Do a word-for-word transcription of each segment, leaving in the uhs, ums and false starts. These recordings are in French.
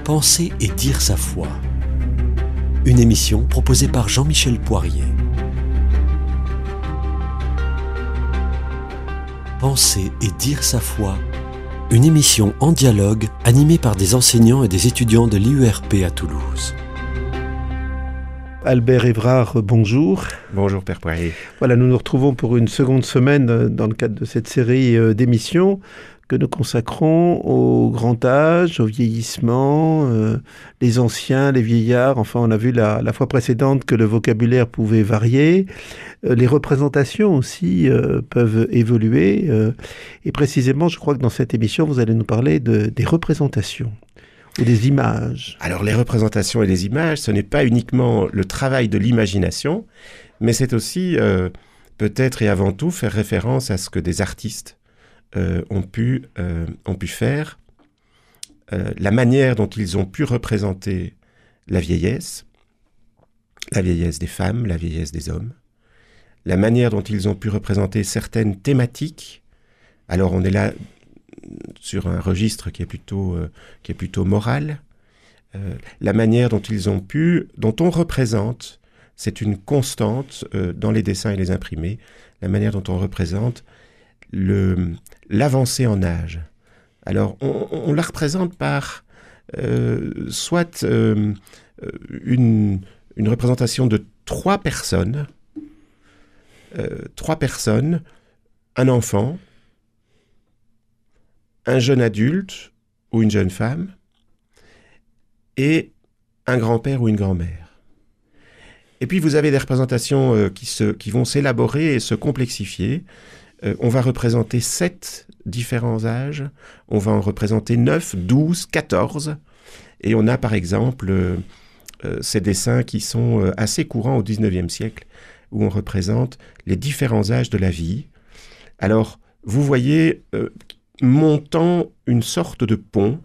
Penser et dire sa foi. Une émission proposée par Jean-Michel Poirier. Penser et dire sa foi. Une émission en dialogue animée par des enseignants et des étudiants de l'I U R P à Toulouse. Albert Évrard, bonjour. Bonjour Père Poirier. Voilà, nous nous retrouvons pour une seconde semaine dans le cadre de cette série d'émissions que nous consacrons au grand âge, au vieillissement, euh, les anciens, les vieillards. Enfin, on a vu la, la fois précédente que le vocabulaire pouvait varier. Euh, les représentations aussi euh, peuvent évoluer. Euh, et précisément, je crois que dans cette émission, vous allez nous parler de, des représentations ou des images. Alors, les représentations et les images, ce n'est pas uniquement le travail de l'imagination, mais c'est aussi, euh, peut-être et avant tout, faire référence à ce que des artistes Euh, ont, pu, euh, ont pu faire, euh, la manière dont ils ont pu représenter la vieillesse, la vieillesse des femmes, la vieillesse des hommes, la manière dont ils ont pu représenter certaines thématiques. Alors on est là sur un registre qui est plutôt, euh, qui est plutôt moral. Euh, la manière dont ils ont pu, dont on représente, c'est une constante euh, dans les dessins et les imprimés, la manière dont on représente Le, l'avancée en âge. Alors, on, on la représente par euh, soit euh, une, une représentation de trois personnes, euh, trois personnes, un enfant, un jeune adulte ou une jeune femme, et un grand-père ou une grand-mère. Et puis, vous avez des représentations euh, qui, se, qui vont s'élaborer et se complexifier. Euh, on va représenter sept différents âges, on va en représenter neuf, douze, quatorze, et on a par exemple euh, euh, ces dessins qui sont euh, assez courants au dix-neuvième siècle, où on représente les différents âges de la vie. Alors, vous voyez euh, montant une sorte de pont,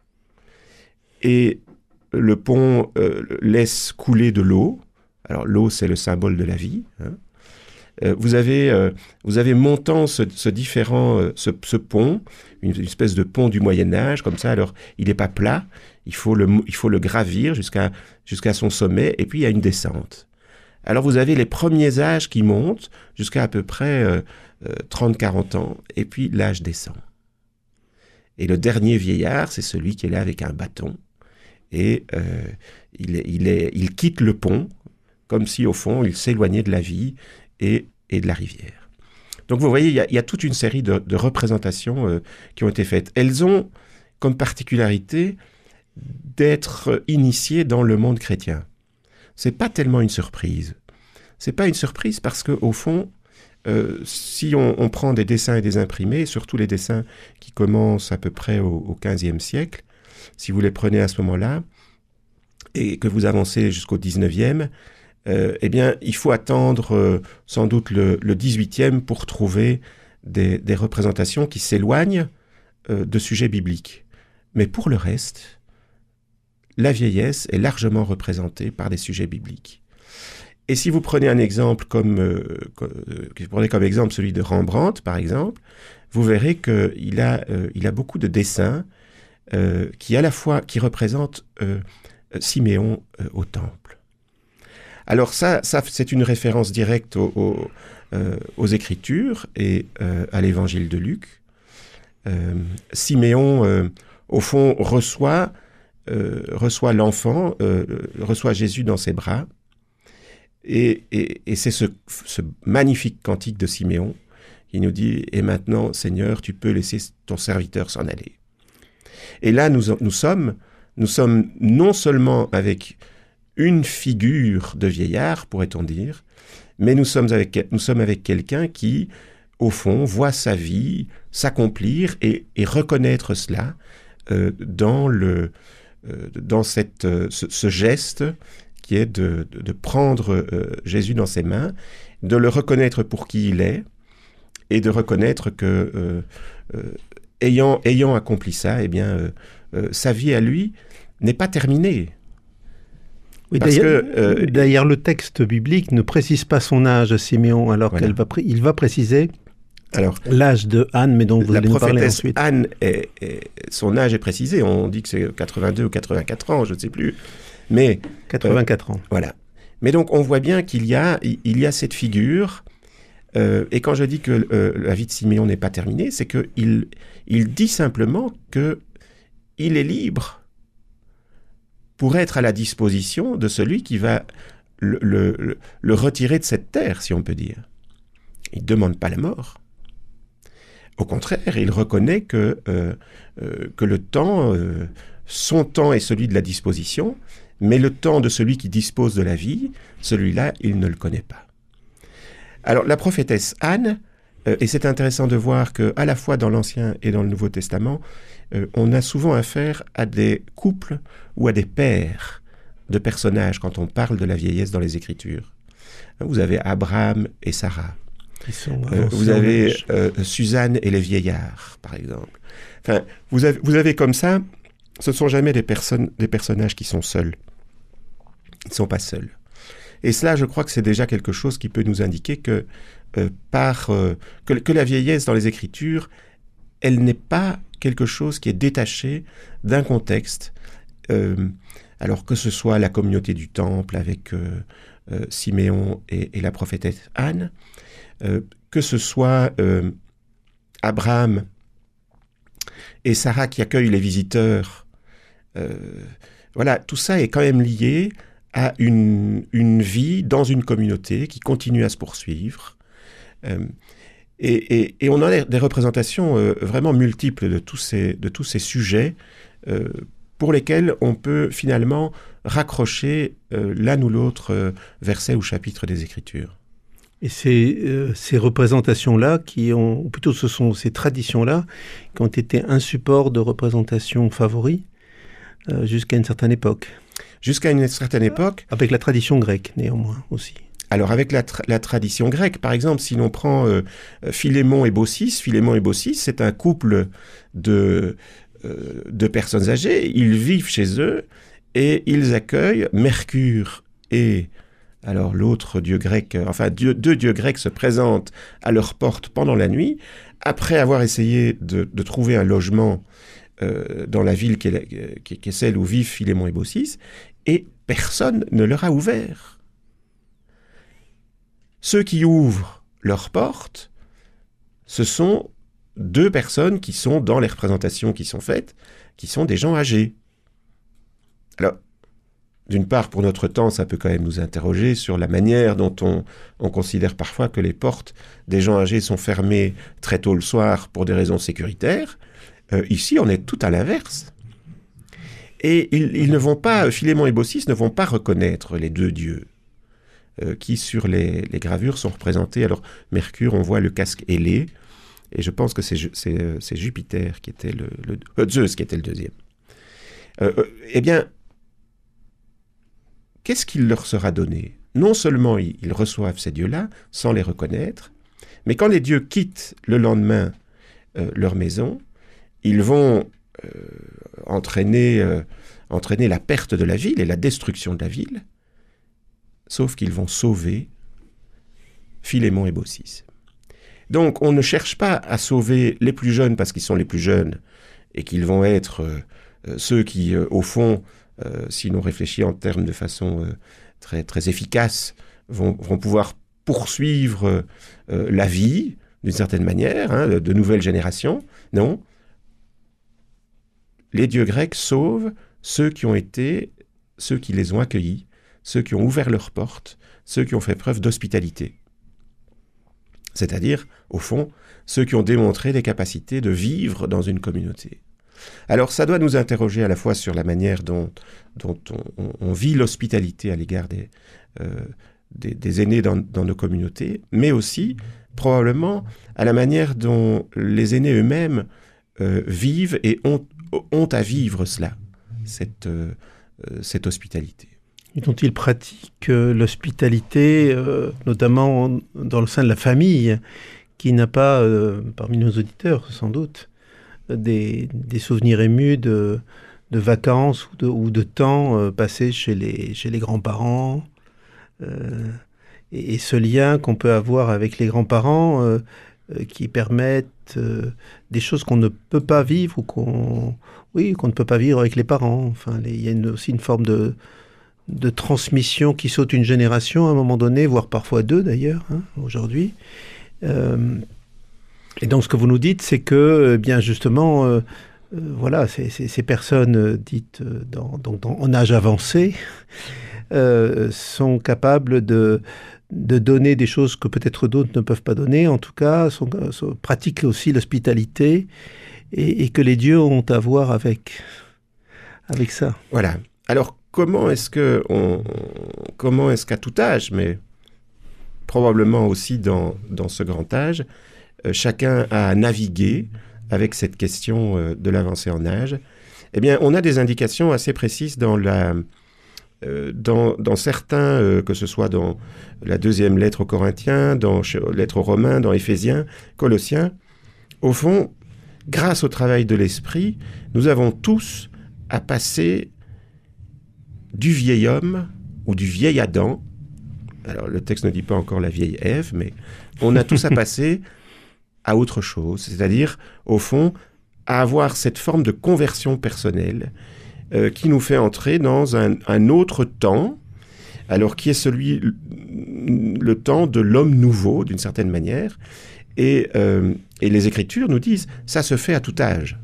et le pont euh, laisse couler de l'eau. Alors, l'eau, c'est le symbole de la vie, hein. Euh, vous avez, euh, vous avez montant ce, ce différent, euh, ce, ce pont, une, une espèce de pont du Moyen-Âge, comme ça. Alors, il n'est pas plat, il faut le, il faut le gravir jusqu'à, jusqu'à son sommet, et puis il y a une descente. Alors, vous avez les premiers âges qui montent jusqu'à à peu près euh, euh, trente à quarante ans, et puis l'âge descend. Et le dernier vieillard, c'est celui qui est là avec un bâton, et euh, il, est, il, est, il quitte le pont, comme si, au fond, il s'éloignait de la vie, Et, et de la rivière. Donc vous voyez, il y, y a toute une série de, de représentations euh, qui ont été faites. Elles ont comme particularité d'être initiées dans le monde chrétien. C'est pas tellement une surprise. C'est pas une surprise parce que au fond, euh, si on, on prend des dessins et des imprimés, surtout les dessins qui commencent à peu près au, au quinzième siècle, si vous les prenez à ce moment-là et que vous avancez jusqu'au dix-neuvième, Euh, eh bien, il faut attendre euh, sans doute le, le dix-huitième pour trouver des, des représentations qui s'éloignent euh, de sujets bibliques. Mais pour le reste, la vieillesse est largement représentée par des sujets bibliques. Et si vous prenez un exemple comme, euh, comme, euh, vous prenez comme exemple celui de Rembrandt, par exemple, vous verrez qu'il a, euh, il a beaucoup de dessins euh, qui à la fois qui représentent euh, Siméon euh, au temple. Alors ça, ça c'est une référence directe aux, aux, euh, aux Écritures et euh, à l'Évangile de Luc. Euh, Siméon, euh, au fond, reçoit, euh, reçoit l'enfant, euh, reçoit Jésus dans ses bras. Et, et, et c'est ce, ce magnifique cantique de Siméon qui nous dit « Et maintenant, Seigneur, tu peux laisser ton serviteur s'en aller. » Et là, nous, nous, sommes, nous sommes non seulement avec une figure de vieillard, pourrait-on dire, mais nous sommes avec, nous sommes avec quelqu'un qui, au fond, voit sa vie s'accomplir et, et reconnaître cela euh, dans, le, euh, dans cette, euh, ce, ce geste qui est de, de, de prendre euh, Jésus dans ses mains, de le reconnaître pour qui il est et de reconnaître que, euh, euh, ayant, ayant accompli ça, eh bien, euh, euh, sa vie à lui n'est pas terminée. Oui, Parce d'ailleurs, que, euh, d'ailleurs, le texte biblique ne précise pas son âge, Siméon, alors voilà. qu'il va, pré- il va préciser Alors, l'âge de Anne, mais donc vous la allez nous parler prophétesse ensuite. Anne, est, est, son âge est précisé. On dit que c'est quatre-vingt-deux ou quatre-vingt-quatre ans, je ne sais plus. Mais quatre-vingt-quatre euh, ans. Voilà. Mais donc, on voit bien qu'il y a, il y a cette figure. Euh, et quand je dis que euh, la vie de Siméon n'est pas terminée, c'est qu'il il dit simplement qu'il est libre pour être à la disposition de celui qui va le, le, le retirer de cette terre, si on peut dire. Il ne demande pas la mort. Au contraire, il reconnaît que, euh, euh, que le temps, euh, son temps est celui de la disposition, mais le temps de celui qui dispose de la vie, celui-là, il ne le connaît pas. Alors, la prophétesse Anne, euh, et c'est intéressant de voir qu'à la fois dans l'Ancien et dans le Nouveau Testament, euh, on a souvent affaire à des couples ou à des pairs de personnages quand on parle de la vieillesse dans les Écritures. Vous avez Abraham et Sarah. Euh, vous avez euh, Suzanne et les vieillards, par exemple. Enfin, vous avez, vous avez comme ça, ce ne sont jamais des, personnes, des personnages qui sont seuls. Ils ne sont pas seuls. Et cela, je crois que c'est déjà quelque chose qui peut nous indiquer que, euh, par, euh, que, que la vieillesse dans les Écritures, elle n'est pas quelque chose qui est détaché d'un contexte, euh, alors que ce soit la communauté du Temple avec euh, euh, Siméon et, et la prophétesse Anne, Euh, que ce soit euh, Abraham et Sarah qui accueillent les visiteurs, euh, voilà, tout ça est quand même lié à une, une vie dans une communauté qui continue à se poursuivre. Euh, et, et, et on a des représentations euh, vraiment multiples de tous ces, de tous ces sujets euh, pour lesquels on peut finalement raccrocher euh, l'un ou l'autre euh, verset ou chapitre des Écritures. Et c'est euh, ces représentations-là, qui ont, ou plutôt ce sont ces traditions-là, qui ont été un support de représentation favori euh, jusqu'à une certaine époque. Jusqu'à une certaine époque. Avec la tradition grecque, néanmoins, aussi. Alors, avec la, tra- la tradition grecque, par exemple, si l'on prend euh, Philémon et Baucis, Philémon et Baucis, c'est un couple de, euh, de personnes âgées. Ils vivent chez eux et ils accueillent Mercure et... Alors l'autre dieu grec, enfin dieu, deux dieux grecs se présentent à leur porte pendant la nuit, après avoir essayé de, de trouver un logement euh, dans la ville qui est, qui, qui est celle où vivent Philémon et Baucis, et personne ne leur a ouvert. Ceux qui ouvrent leur porte, ce sont deux personnes qui sont dans les représentations qui sont faites, qui sont des gens âgés. Alors, d'une part, pour notre temps, ça peut quand même nous interroger sur la manière dont on, on considère parfois que les portes des gens âgés sont fermées très tôt le soir pour des raisons sécuritaires. Euh, ici, on est tout à l'inverse. Et ils, ils ne vont pas, Philémon et Baucis ne vont pas reconnaître les deux dieux euh, qui, sur les, les gravures, sont représentés. Alors, Mercure, on voit le casque ailé, et je pense que c'est, c'est, c'est Jupiter qui était le, le euh, Zeus qui était le deuxième. Euh, euh, eh bien, qu'est-ce qu'il leur sera donné ? Non seulement ils, ils reçoivent ces dieux-là sans les reconnaître, mais quand les dieux quittent le lendemain euh, leur maison, ils vont euh, entraîner, euh, entraîner la perte de la ville et la destruction de la ville, sauf qu'ils vont sauver Philémon et Baucis. Donc on ne cherche pas à sauver les plus jeunes parce qu'ils sont les plus jeunes et qu'ils vont être euh, ceux qui, euh, au fond, Euh, si l'on réfléchit en termes de façon euh, très, très efficace, vont, vont pouvoir poursuivre euh, la vie, d'une certaine manière, hein, de, de nouvelles générations. Non. Les dieux grecs sauvent ceux qui ont été, ceux qui les ont accueillis, ceux qui ont ouvert leurs portes, ceux qui ont fait preuve d'hospitalité. C'est-à-dire, au fond, ceux qui ont démontré des capacités de vivre dans une communauté. Alors ça doit nous interroger à la fois sur la manière dont, dont on, on vit l'hospitalité à l'égard des, euh, des, des aînés dans, dans nos communautés, mais aussi probablement à la manière dont les aînés eux-mêmes euh, vivent et ont, ont à vivre cela, cette, euh, cette hospitalité. Et dont ils pratiquent euh, l'hospitalité, euh, notamment dans le sein de la famille, qui n'a pas, euh, parmi nos auditeurs sans doute, Des, des souvenirs émus de, de vacances ou de, ou de temps euh, passés chez les, chez les grands-parents. Euh, et, et ce lien qu'on peut avoir avec les grands-parents, euh, euh, qui permettent euh, des choses qu'on ne peut pas vivre ou qu'on, oui, qu'on ne peut pas vivre avec les parents. Enfin, il y a une, aussi une forme de, de transmission qui saute une génération à un moment donné, voire parfois deux d'ailleurs, hein, aujourd'hui. Euh, et donc ce que vous nous dites, c'est que, eh bien justement, euh, euh, voilà, ces, ces, ces personnes euh, dites euh, dans, dans, dans, en âge avancé euh, sont capables de, de donner des choses que peut-être d'autres ne peuvent pas donner, en tout cas, sont, sont, pratiquent aussi l'hospitalité et, et que les dieux ont à voir avec, avec ça. Voilà. Alors, comment est-ce que on, comment est-ce qu'à tout âge, mais probablement aussi dans, dans ce grand âge, euh, chacun a navigué avec cette question euh, de l'avancée en âge? Eh bien, on a des indications assez précises dans la, euh, dans, dans certains, euh, que ce soit dans la deuxième lettre aux Corinthiens, dans la lettre aux Romains, dans Éphésiens, Colossiens. Au fond, grâce au travail de l'esprit, nous avons tous à passer du vieil homme ou du vieil Adam. Alors, le texte ne dit pas encore la vieille Ève, mais on a tous à passer à autre chose, c'est-à-dire, au fond, à avoir cette forme de conversion personnelle euh, qui nous fait entrer dans un, un autre temps, alors qui est celui, le, le temps de l'homme nouveau, d'une certaine manière, et, euh, et les Écritures nous disent, ça se fait à tout âge.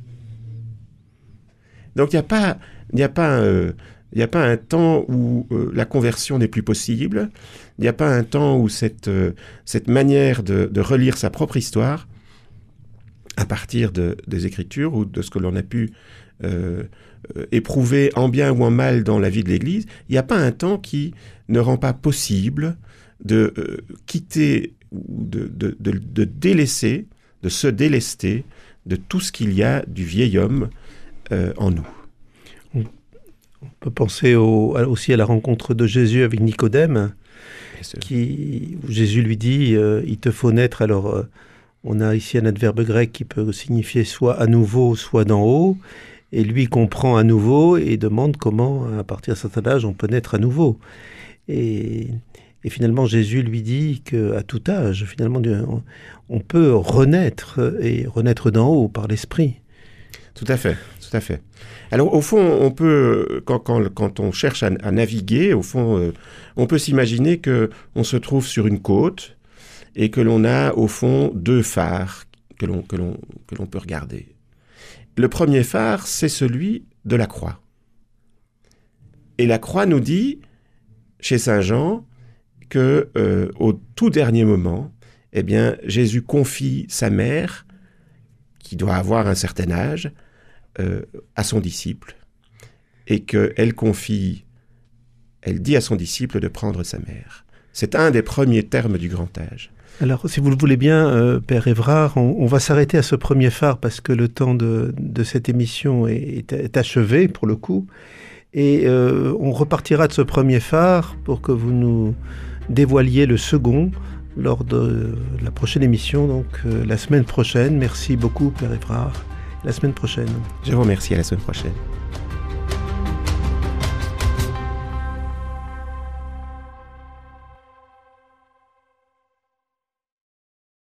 Donc, il n'y a pas, il n'y a pas un... Il n'y a pas un temps où euh, la conversion n'est plus possible. Il n'y a pas un temps où cette, euh, cette manière de, de relire sa propre histoire, à partir de, des Écritures ou de ce que l'on a pu euh, euh, éprouver en bien ou en mal dans la vie de l'Église, il n'y a pas un temps qui ne rend pas possible de euh, quitter ou de, de, de, de délaisser, de se délester de tout ce qu'il y a du vieil homme euh, en nous. On peut penser au, aussi à la rencontre de Jésus avec Nicodème, qui, où Jésus lui dit euh, « il te faut naître ». Alors, euh, on a ici un adverbe grec qui peut signifier soit à nouveau, soit d'en haut. Et lui comprend à nouveau et demande comment, à partir d'un certain âge, on peut naître à nouveau. Et, et finalement, Jésus lui dit qu'à tout âge, finalement, on peut renaître et renaître d'en haut par l'esprit. Tout à fait, tout à fait. Alors, au fond, on peut, quand, quand, quand on cherche à, à naviguer, au fond, euh, on peut s'imaginer qu'on se trouve sur une côte et que l'on a, au fond, deux phares que l'on, que l'on, que l'on peut regarder. Le premier phare, c'est celui de la croix. Et la croix nous dit, chez saint Jean, que euh, au tout dernier moment, eh bien, Jésus confie sa mère, qui doit avoir un certain âge, Euh, à son disciple, et qu'elle confie, elle dit à son disciple de prendre sa mère. C'est un des premiers termes du grand âge. Alors, si vous le voulez bien, euh, Père Évrard, on, on va s'arrêter à ce premier phare parce que le temps de, de cette émission est, est, est achevé, pour le coup, et euh, on repartira de ce premier phare pour que vous nous dévoiliez le second lors de la prochaine émission, donc euh, la semaine prochaine. Merci beaucoup, Père Évrard. La semaine prochaine. Je vous remercie, à la semaine prochaine.